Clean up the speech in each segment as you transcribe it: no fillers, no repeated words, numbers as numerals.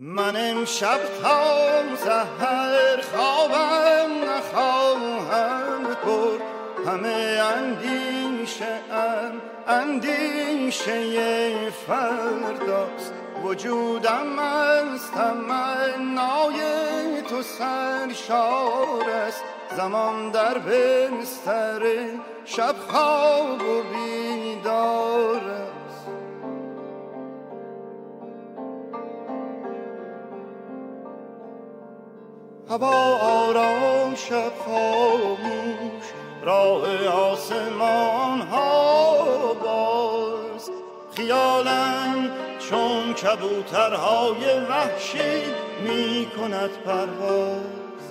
من امشب تا سحر خوابم نخواهم برد، همه اندیشه فرداست. وجودم از تمنای تو سرشار است، زمان در بستر شب خواب و بیدار است. هوا آرام شب خاموش، راه آسمان ها باز، خیالم چون کبوترهای وحشی می کند پرواز.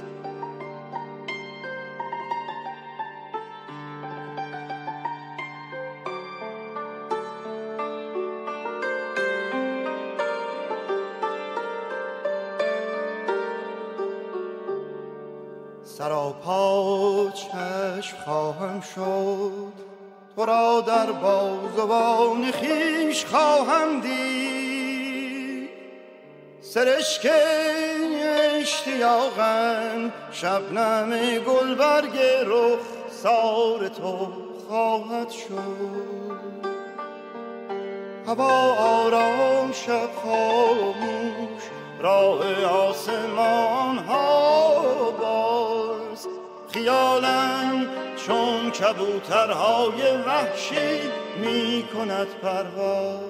سراپا چشم خواهم شد، تو را در بازوان خویش خواهم دید. سرشک اشتیاقم شبنم گلبرگ رخسار تو خواهد شد. هوا آرام شب خاموش، راه آسمان ها باز، خیالم چون کبوترهای وحشی می کند پرواز.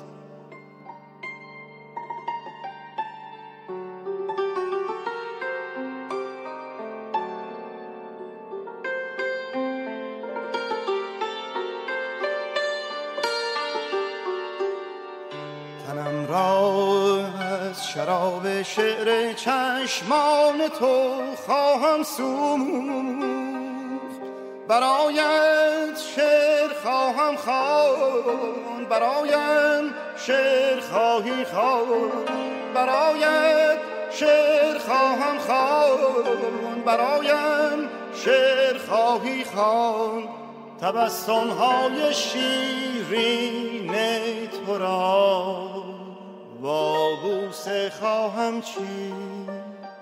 تنم را از شراب شعر چشمان تو خواهم سوخت، برایت شعر خواهم خواند، برایم شعر خواهی خواند، برایت شعر خواهم خواند، برایم شعر خواهی خواند. تبسم های شیرین تو را با بوسه خواهم چید.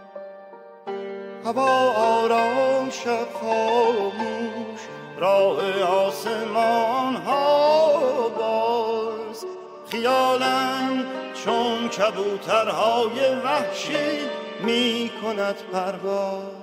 هوا آرام شب خاموش، راه آسمان ها باز، خیالم چون کبوترهای وحشی می کند پرواز.